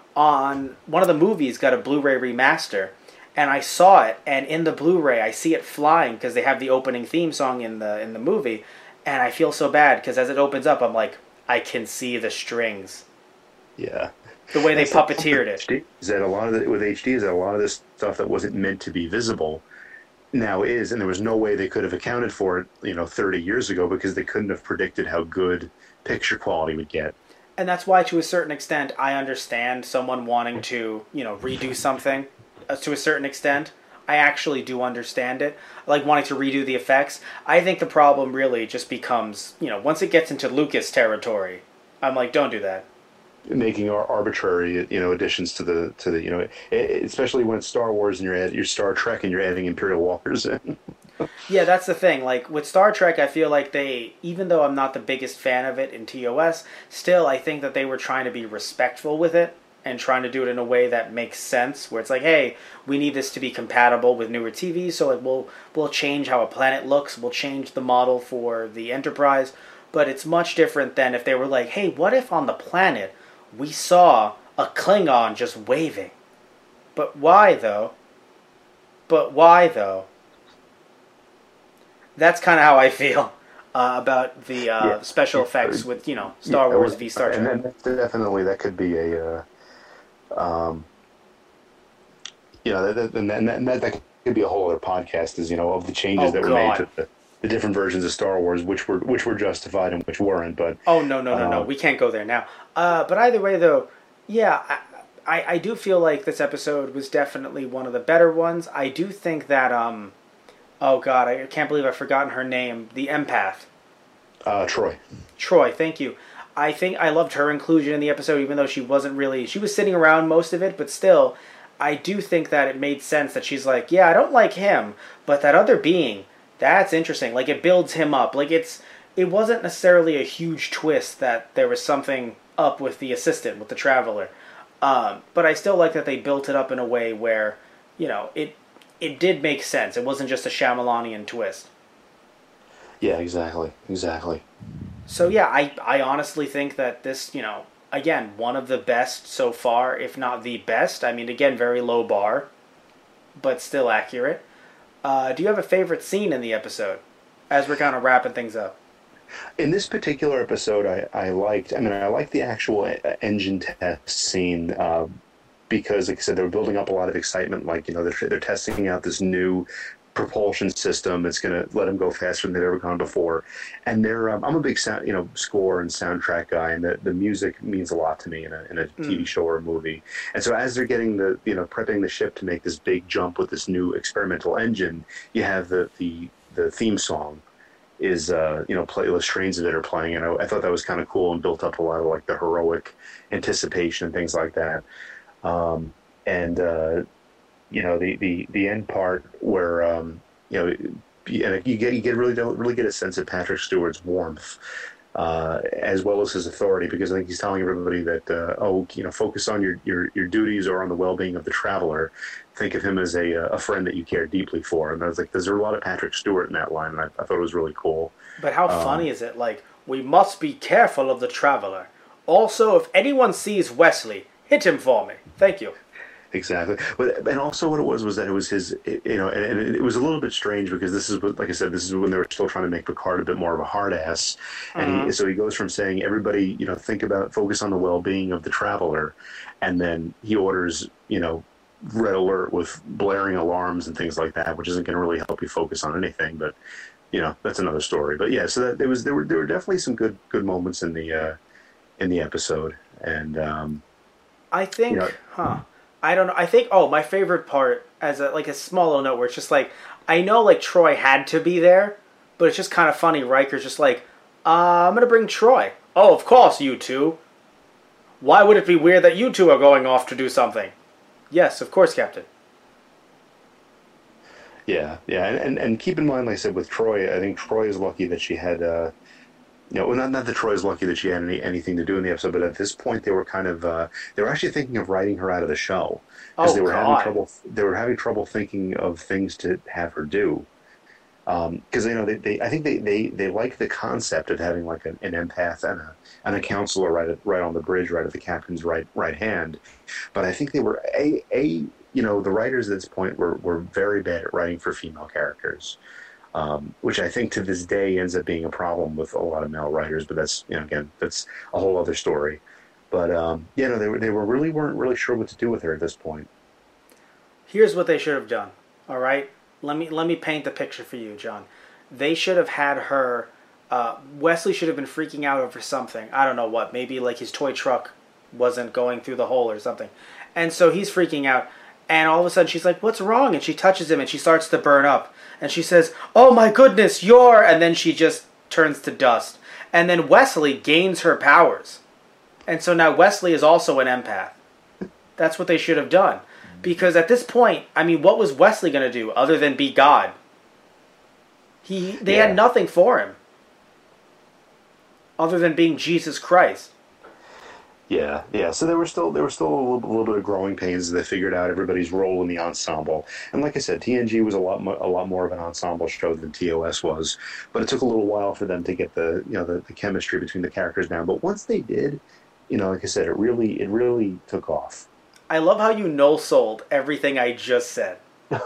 On one of the movies, got a Blu-ray remaster, and I saw it, and in the Blu-ray, I see it flying because they have the opening theme song in the in the movie. And I feel so bad because as it opens up, I'm like, I can see the strings. Yeah, the way they That's puppeteered the, it. Is that a lot of the, with H D? Is that a lot of this stuff that wasn't meant to be visible now is, and there was no way they could have accounted for it, you know, thirty years ago because they couldn't have predicted how good picture quality would get. And that's why, to a certain extent, I understand someone wanting to, you know, redo something. Uh, to a certain extent, I actually do understand it. Like wanting to redo the effects. I think the problem really just becomes, you know, once it gets into Lucas territory, I'm like, don't do that. Making ar- arbitrary, you know, additions to the to the, you know, it, especially when it's Star Wars and you're add, you're Star Trek and you're adding Imperial Walkers in. Yeah, that's the thing. Like with Star Trek, I feel like they, even though I'm not the biggest fan of it in T O S, still I think that they were trying to be respectful with it and trying to do it in a way that makes sense. Where it's like, hey, we need this to be compatible with newer T Vs, so like we'll we'll change how a planet looks, we'll change the model for the Enterprise. But it's much different than if they were like, hey, what if on the planet we saw a Klingon just waving? But why though? But why though? That's kind of how I feel uh, about the uh, yeah. special effects with, you know, Star yeah, Wars was, v Star Trek. And then definitely that could be a, uh, um, you know, that, and, that, and that, that could be a whole other podcast. Is, you know, of the changes oh, that were God. made to the, the different versions of Star Wars, which were which were justified and which weren't. But oh no no no uh, no, we can't go there now. Uh, but either way though, yeah. I, I, I do feel like this episode was definitely one of the better ones. I do think that um. Oh, God, I can't believe I've forgotten her name. The empath. Uh, Troy. Troy, thank you. I think I loved her inclusion in the episode, even though she wasn't really... She was sitting around most of it, but still, I do think that it made sense that she's like, yeah, I don't like him, but that other being, that's interesting. Like, it builds him up. Like, it's... It wasn't necessarily a huge twist that there was something up with the assistant, with the Traveler. Um, but I still like that they built it up in a way where, you know, it... It did make sense. It wasn't just a Shyamalanian twist. Yeah, exactly. Exactly. So, yeah, I, I honestly think that this, you know, again, one of the best so far, if not the best. I mean, again, very low bar, but still accurate. Uh, do you have a favorite scene in the episode as we're kind of wrapping things up? In this particular episode, I, I liked. I mean, I liked the actual e- engine test scene uh, because, like I said, they were building up a lot of excitement. Like, you know, they're they're testing out this new propulsion system. It's going to let them go faster than they've ever gone before. And they're. Um, I'm a big sound, you know, score and soundtrack guy, and the, the music means a lot to me in a in a mm. T V show or a movie. And so, as they're getting the, you know, prepping the ship to make this big jump with this new experimental engine, you have the the the theme song. Is uh, you know, playlist trains that are playing, and I, I thought that was kind of cool and built up a lot of like the heroic anticipation and things like that. Um, and uh, you know, the, the, the end part where um, you know, and you get you get really don't really get a sense of Patrick Stewart's warmth. Uh, as well as his authority, because I think he's telling everybody that, uh, oh, you know, focus on your, your, your duties or on the well-being of the traveler. Think of him as a a friend that you care deeply for. And I was like, there's a lot of Patrick Stewart in that line, and I, I thought it was really cool. But how um, funny is it? Like, we must be careful of the traveler. Also, if anyone sees Wesley, hit him for me. Thank you. Exactly, but and also what it was was that it was his, you know, and, and it was a little bit strange because this is what, like I said, this is when they were still trying to make Picard a bit more of a hard ass, and uh-huh. he, so he goes from saying everybody, you know, think about focus on the well being of the traveler, and then he orders, you know, red alert with blaring alarms and things like that, which isn't going to really help you focus on anything, but you know, that's another story. But yeah, so that there was there were there were definitely some good good moments in the uh, in the episode, and um, I think, you know, huh. I don't know. I think, oh, my favorite part, as a, like a small little note where it's just like, I know like Troy had to be there, but it's just kind of funny. Riker's just like, uh, I'm going to bring Troy. Oh, of course, you two. Why would it be weird that you two are going off to do something? Yes, of course, Captain. Yeah, yeah. And, and, and keep in mind, like I said, with Troy, I think Troy is lucky that she had, uh, you know, well, not, not that Troy is lucky that she had any, anything to do in the episode, but at this point they were kind of, uh, they were actually thinking of writing her out of the show. Because oh, they were God. having trouble, they were having trouble thinking of things to have her do. Because, um, you know, they, they, I think they, they, they like the concept of having like an, an empath and a, and a counselor right at, right on the bridge, right at the captain's right, right hand. But I think they were, a, a you know, the writers at this point were, were very bad at writing for female characters. Um, which I think to this day ends up being a problem with a lot of male writers, but that's, you know, again, that's a whole other story. But, um, yeah, no, they were, they were really weren't really sure what to do with her at this point. Here's what they should have done, all right? Let me let me paint the picture for you, John. They should have had her, uh, Wesley should have been freaking out over something. I don't know what, maybe like his toy truck wasn't going through the hole or something. And so he's freaking out, and all of a sudden she's like, what's wrong? And she touches him, and she starts to burn up. And she says, oh my goodness, you're... And then she just turns to dust. And then Wesley gains her powers. And so now Wesley is also an empath. That's what they should have done. Because at this point, I mean, what was Wesley going to do other than be God? He, They yeah. had nothing for him. Other than being Jesus Christ. Yeah, yeah. So there were still there were still a little, a little bit of growing pains as they figured out everybody's role in the ensemble. And like I said, T N G was a lot mo- a lot more of an ensemble show than T O S was. But it took a little while for them to get the you know the, the chemistry between the characters down. But once they did, you know, like I said, it really it really took off. I love how you no-sold everything I just said.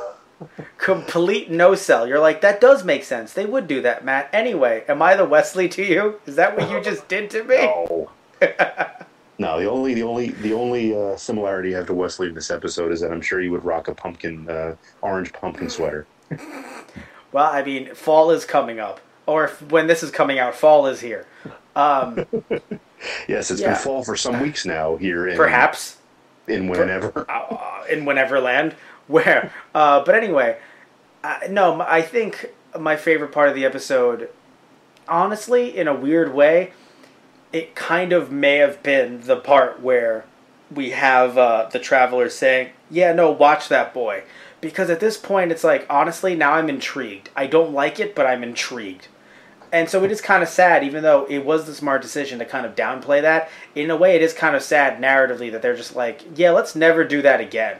Complete no-sell. You're like, that does make sense. They would do that, Matt. Anyway, am I the Wesley to you? Is that what you just did to me? No. No, the only the only the only uh, similarity I have to Wesley in this episode is that I'm sure he would rock a pumpkin uh, orange pumpkin sweater. Well, I mean, fall is coming up, or if, when this is coming out, fall is here. Um, yes, it's yeah. been fall for some weeks now here. In, Perhaps in whenever uh, in whenever land where. Uh, but anyway, uh, no, I think my favorite part of the episode, honestly, in a weird way, it kind of may have been the part where we have uh, the traveler saying, yeah, no, watch that boy. Because at this point, it's like, honestly, now I'm intrigued. I don't like it, but I'm intrigued. And so it is kind of sad, even though it was the smart decision to kind of downplay that. In a way, it is kind of sad narratively that they're just like, yeah, let's never do that again.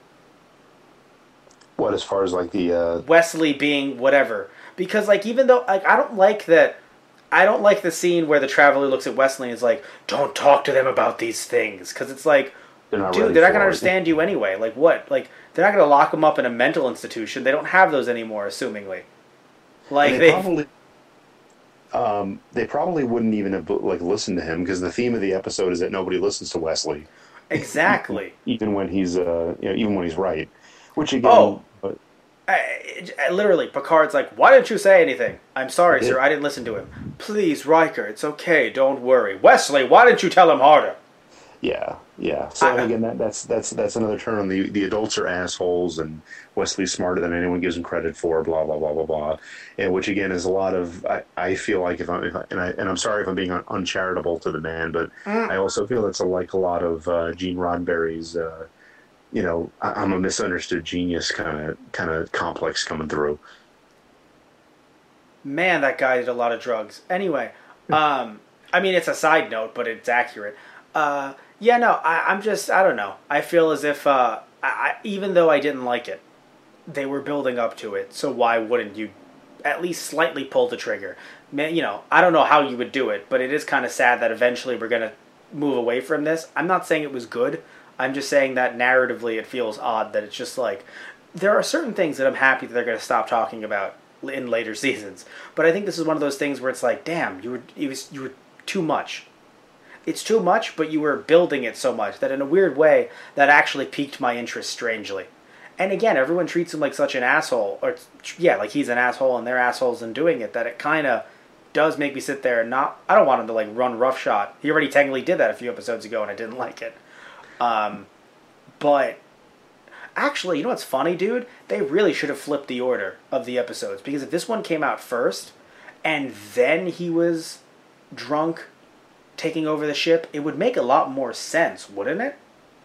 What, as far as like the... Uh... Wesley being whatever. Because, like, even though, like, I don't like that... I don't like the scene where the Traveler looks at Wesley and is like, "Don't talk to them about these things," because it's like, they're not dude, they're not going to understand you anyway. Like what? Like they're not going to lock him up in a mental institution. They don't have those anymore, assumingly. Like they, they probably, um, they probably wouldn't even have like listened to him because the theme of the episode is that nobody listens to Wesley. Exactly. even when he's, uh, you know, even when he's right. Which again, oh, uh, I, I, literally, Picard's like, "Why didn't you say anything?" "I'm sorry, I sir. I didn't listen to him." "Please, Riker, it's okay. Don't worry." "Wesley, why didn't you tell him harder?" Yeah, yeah. So I, again, that, that's that's that's another turn on the the adults are assholes, and Wesley's smarter than anyone gives him credit for. Blah blah blah blah blah. And which again is a lot of. I, I feel like if I'm if I, and I and I'm sorry if I'm being un- uncharitable to the man, but mm. I also feel that's a, like a lot of uh, Gene Roddenberry's. Uh, you know, I, I'm a misunderstood genius kind of kind of complex coming through. Man, that guy did a lot of drugs. Anyway, um, I mean, it's a side note, but it's accurate. Uh, yeah, no, I, I'm just, I don't know. I feel as if, uh, I, I, even though I didn't like it, they were building up to it, so why wouldn't you at least slightly pull the trigger? Man, you know, I don't know how you would do it, but it is kind of sad that eventually we're going to move away from this. I'm not saying it was good. I'm just saying that narratively it feels odd that it's just like, there are certain things that I'm happy that they're going to stop talking about in later seasons. But I think this is one of those things where it's like, damn, you were, it was, you were too much. It's too much, but you were building it so much that in a weird way, that actually piqued my interest strangely. And again, everyone treats him like such an asshole, or yeah, like he's an asshole and they're assholes in doing it, that it kind of does make me sit there and not, I don't want him to like run roughshod. He already technically did that a few episodes ago and I didn't like it. Um, but actually, you know what's funny, dude? They really should have flipped the order of the episodes, because if this one came out first and then he was drunk taking over the ship, it would make a lot more sense, wouldn't it?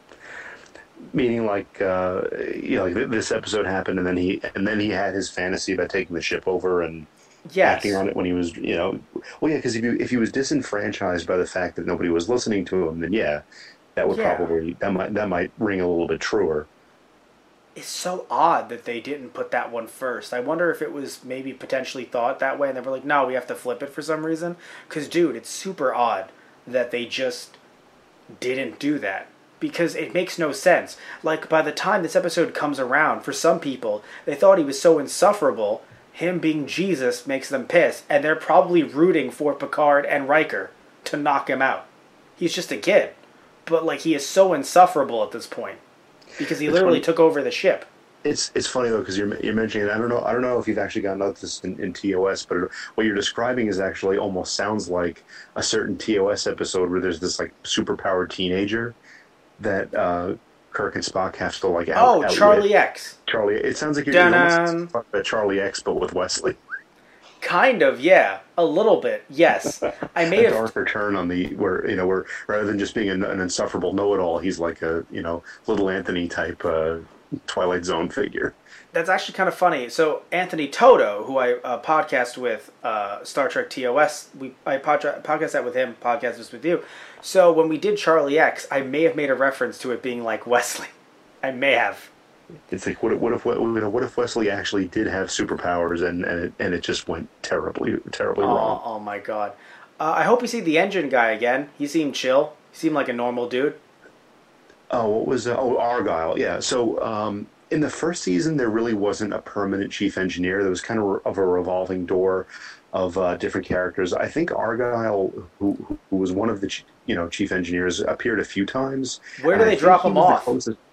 Meaning, like, uh, you know, like this episode happened, and then he and then he had his fantasy about taking the ship over and yes. acting on it when he was, you know, well, yeah, because if you if he was disenfranchised by the fact that nobody was listening to him, then yeah, that would yeah. probably that might that might ring a little bit truer. It's so odd that they didn't put that one first. I wonder if it was maybe potentially thought that way, and they were like, "No, we have to flip it for some reason." Because, dude, it's super odd that they just didn't do that, because it makes no sense. Like, by the time this episode comes around, for some people, they thought he was so insufferable, him being Jesus makes them pissed, and they're probably rooting for Picard and Riker to knock him out. He's just a kid, but like he is so insufferable at this point because he it's literally funny. took over the ship. It's it's funny though, because you're you're mentioning it. I don't know I don't know if you've actually gotten out this in, in T O S, but what you're describing is actually almost sounds like a certain T O S episode where there's this like superpowered teenager that uh, Kirk and Spock have to like out, oh outwit. Charlie X. Charlie, it sounds like you're Dun-dun. almost like Charlie X, but with Wesley. Kind of, yeah, a little bit, yes. I made a a darker turn on the where you know where rather than just being an, an insufferable know-it-all, he's like a you know little Anthony type uh, Twilight Zone figure. That's actually kind of funny. So Anthony Toto, who I uh, podcast with, uh, Star Trek T O S, we I pod- podcast that with him, podcast this with you. So when we did Charlie X, I may have made a reference to it being like Wesley. I may have. It's like what if what if what, you know, what if Wesley actually did have superpowers and and it, and it just went terribly terribly oh, wrong. Oh my god! Uh, I hope you see the engine guy again. He seemed chill. He seemed like a normal dude. Oh, what was uh, oh Argyle? Yeah. So um, in the first season, there really wasn't a permanent chief engineer. There was kind of of a revolving door of uh, different characters. I think Argyle, who who was one of the you know chief engineers, appeared a few times. Where do they drop him off?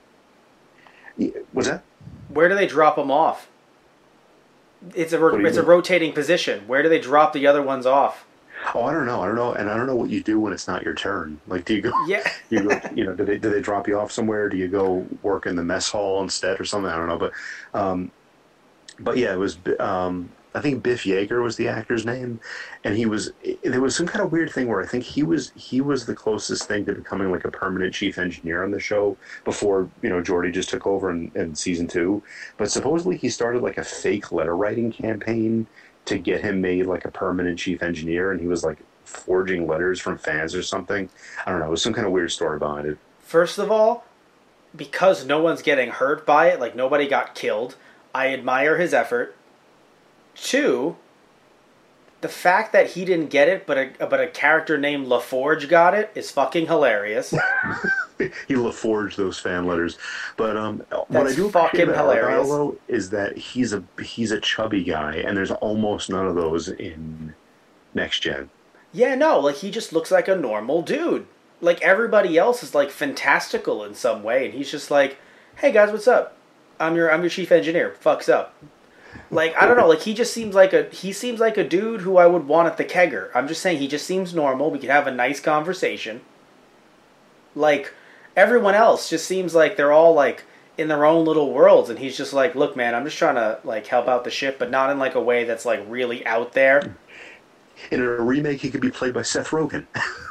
What's that? Where do they drop him off? It's a ro- it's mean? a rotating position. Where do they drop the other ones off? Oh, I don't know. I don't know, and I don't know what you do when it's not your turn. Like, do you go? Yeah. you go. You know, do they do they drop you off somewhere? Do you go work in the mess hall instead or something? I don't know, but, um, but yeah, it was. Um, I think Biff Yeager was the actor's name, and he was. There was some kind of weird thing where I think he was he was the closest thing to becoming like a permanent chief engineer on the show before you know Geordi just took over in, in season two. But supposedly he started like a fake letter writing campaign to get him made like a permanent chief engineer, and he was like forging letters from fans or something. I don't know. It was some kind of weird story behind it. First of all, because no one's getting hurt by it, like nobody got killed, I admire his effort. Two, the fact that he didn't get it, but a but a character named LaForge got it is fucking hilarious. He LaForged those fan letters, but um, what That's I do fucking appreciate about hilarious. Argyle, though, is that he's a he's a chubby guy, and there's almost none of those in Next Gen. Yeah, no, like he just looks like a normal dude. Like everybody else is like fantastical in some way, and he's just like, "Hey guys, what's up? I'm your I'm your chief engineer. Fucks up." Like I don't know, like he just seems like a he seems like a dude who I would want at the kegger. I'm just saying he just seems normal. We could have a nice conversation. Like everyone else just seems like they're all like in their own little worlds, and he's just like, "Look, man, I'm just trying to like help out the ship, but not in like a way that's like really out there." In a remake, he could be played by Seth Rogen.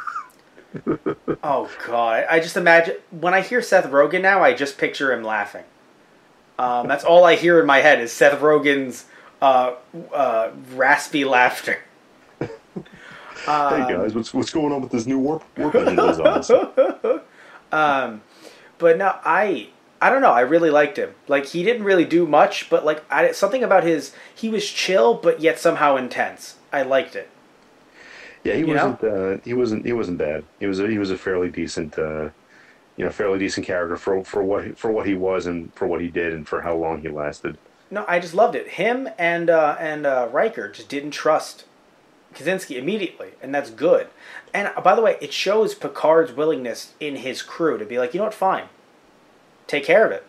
Oh god, I just imagine when I hear Seth Rogen now, I just picture him laughing. Um, that's all I hear in my head is Seth Rogen's uh, uh, raspy laughter. Um, hey guys, what's what's going on with this new warp warp engine design? um, but no, I I don't know. I really liked him. Like he didn't really do much, but like I, something about his he was chill, but yet somehow intense. I liked it. Yeah, he you wasn't. Uh, he wasn't. He wasn't bad. He was. A, he was a fairly decent. Uh, you know, fairly decent character for for what for what he was and for what he did and for how long he lasted. No, I just loved it. Him and uh, and uh, Riker just didn't trust Kaczynski immediately, and that's good. And uh, by the way, it shows Picard's willingness in his crew to be like, you know what, fine, take care of it,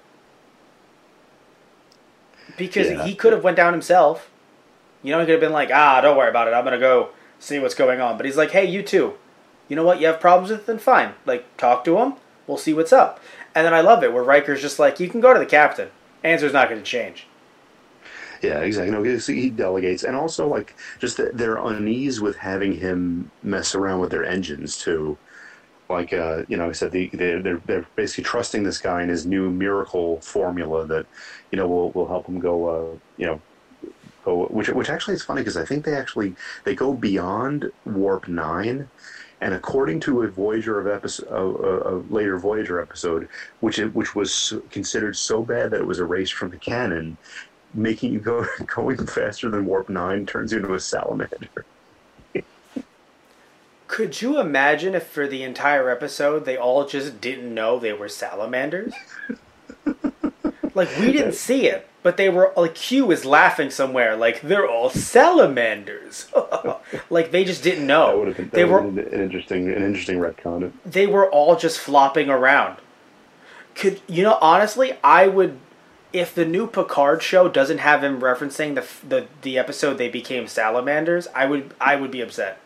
because Yeah. he could have went down himself. You know, he could have been like, ah, don't worry about it, I'm gonna go see what's going on. But he's like, hey, you two, you know what, you have problems with it, then fine, like talk to him, we'll see what's up. And then I love it where Riker's just like, you can go to the captain. Answer's not going to change. Yeah, exactly. No, he delegates, and also like just the, their unease with having him mess around with their engines too. Like uh, you know, I said the, they're they're they're basically trusting this guy and his new miracle formula that you know will will help him go. Uh, you know, go which which actually is funny because I think they actually they go beyond warp nine. And according to a Voyager of episode, a, a later Voyager episode, which it, which was considered so bad that it was erased from the canon, making you go going faster than warp nine turns you into a salamander. Could you imagine if for the entire episode they all just didn't know they were salamanders? Like we didn't see it, but they were like Q is laughing somewhere, like they're all salamanders. Like they just didn't know. That would have been, that they would were have been an interesting an interesting retcon. They were all just flopping around. Could you know? Honestly, I would. If the new Picard show doesn't have him referencing the the the episode they became salamanders, I would I would be upset.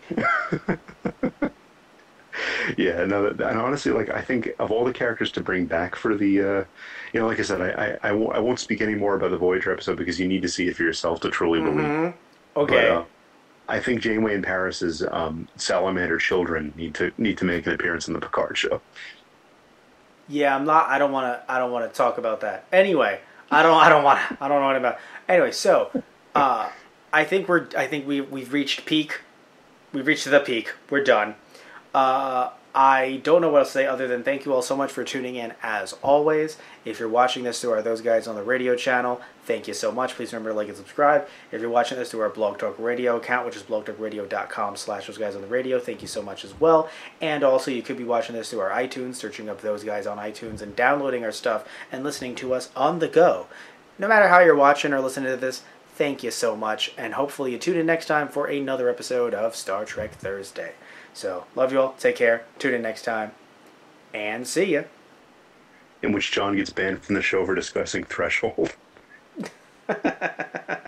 Yeah, no, that, and honestly, like I think of all the characters to bring back for the, uh, you know, like I said, I, I, I, won't, I won't speak any more about the Voyager episode because you need to see it for yourself to truly believe. Mm-hmm. Okay. But, uh, I think Janeway and Paris's um, salamander children need to need to make an appearance in the Picard show. Yeah, I'm not. I don't want to. I don't want to talk about that. Anyway, I don't. I don't want. I don't know anything about. Anyway, so uh, I think we're. I think we we've reached peak. We've reached the peak. We're done. Uh, I don't know what else to say other than thank you all so much for tuning in as always. If you're watching this through our Those Guys on the Radio channel, thank you so much. Please remember to like and subscribe. If you're watching this through our Blog Talk Radio account, which is blogtalkradio.com slash Those Guys on the Radio, thank you so much as well. And also you could be watching this through our iTunes, searching up Those Guys on iTunes and downloading our stuff and listening to us on the go. No matter how you're watching or listening to this, thank you so much. And hopefully you tune in next time for another episode of Star Trek Thursday. So, love you all. Take care. Tune in next time. And see ya. In which John gets banned from the show for discussing Threshold.